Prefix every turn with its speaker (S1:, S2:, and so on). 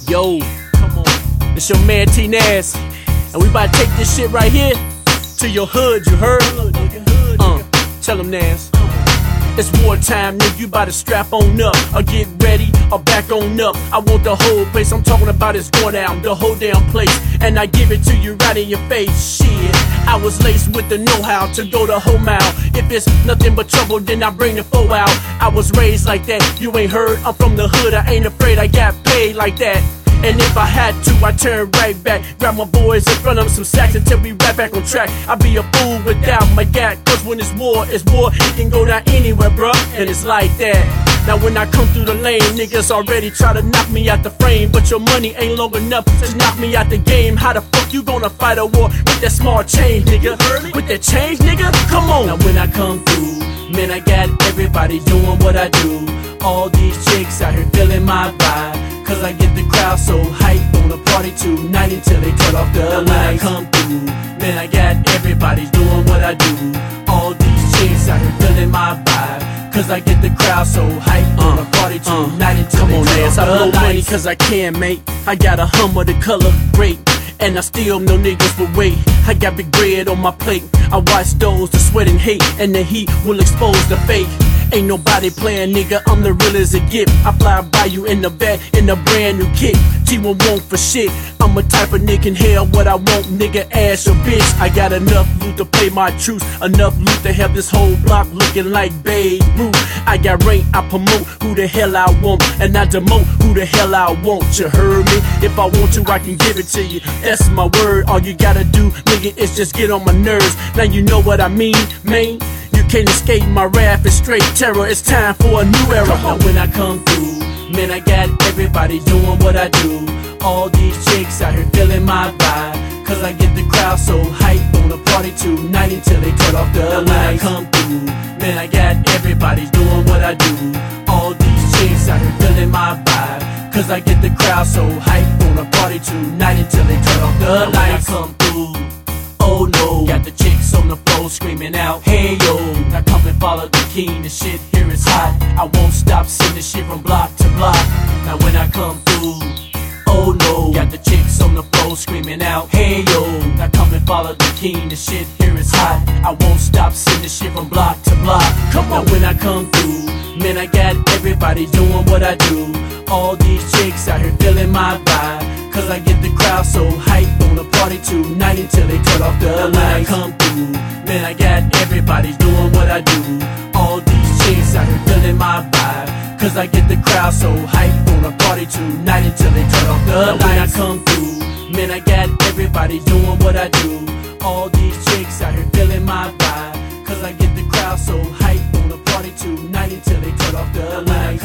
S1: Yo, come on. It's your man T-Naz, and we about to take this shit right here to your hood, you heard? Tell him, Naz. It's wartime, nigga, you bout to strap on up or get ready or back on up. I want the whole place, I'm talking about it's going down, the whole damn place. And I give it to you right in your face, shit. I was laced with the know-how to go the whole mile. If it's nothing but trouble, then I bring the foe out. I was raised like that, you ain't heard, I'm from the hood, I ain't afraid, I got paid like that. And if I had to, I'd turn right back, grab my boys in front of them some sacks until we right back on track. I'd be a fool without my gat, cause when it's war, it can go down anywhere, bruh, and it's like that. Now when I come through the lane, niggas already try to knock me out the frame, but your money ain't long enough to knock me out the game. How the fuck you gonna fight a war with that small change, nigga? With that change, nigga? Come on! Now when I come through, man, I got everybody doing what I do. All these chicks out here feeling my vibe, cause I get the crowd so hype on the party tonight until they turn off the lights. When I come through, man, I got everybody doing what I do. All these chicks out here feeling my vibe, cause I get the crowd so hype on the party tonight until they turn off the lights. I blow money cause I can, mate. I got a Hummer the color grape, and I still know niggas will wait. I got big bread on my plate. I watch those that sweat and hate, and the heat will expose the fake. Ain't nobody playing, nigga, I'm the real as it get. I fly by you in the back in a brand new kick. T1 won't for shit. I'm a type of nigga can hell what I want, nigga, ass or bitch. I got enough loot to play my truce, enough loot to have this whole block looking like Babe Ruth. I got rank, I promote who the hell I want, and I demote who the hell I want. You heard me? If I want to, I can give it to you. That's my word. All you gotta do, nigga, is just get on my nerves. Now you know what I mean, man. You can't escape my wrath, it's straight terror. It's time for a new era. Now when I come through, man, I got everybody doing what I do. All these chicks out here feeling my vibe, cause I get the crowd so hype on the party tonight until they turn off the lights. When I come through, man, I got everybody doing what I do. All these chicks out here feeling my vibe, cause I get the crowd so hype on the party tonight until they turn off the lights. When I come through, oh no, got the chicks on the floor screaming out, hey yo. Now come and follow the king, the shit here is hot. I won't stop sending shit from block to block. Now when I come through, oh no, got the chicks on the floor screaming out, hey yo. Now come and follow the king, the shit here is hot. I won't stop sending shit from block to block. Come on. Now when I come through, man, I got everybody doing what I do. All these chicks out here feeling my vibe, cause I get the crowd so hype on the party tonight until they turn off the lights. When I come through, man, I got everybody doing what I do. All these chicks out here feeling my vibe, cause I get the crowd so hype on the party tonight until they turn off the lights. When I come through, man, I got everybody doing what I do. All these chicks out here feeling my vibe, cause I get the crowd so hype on the party tonight until they turn off the lights.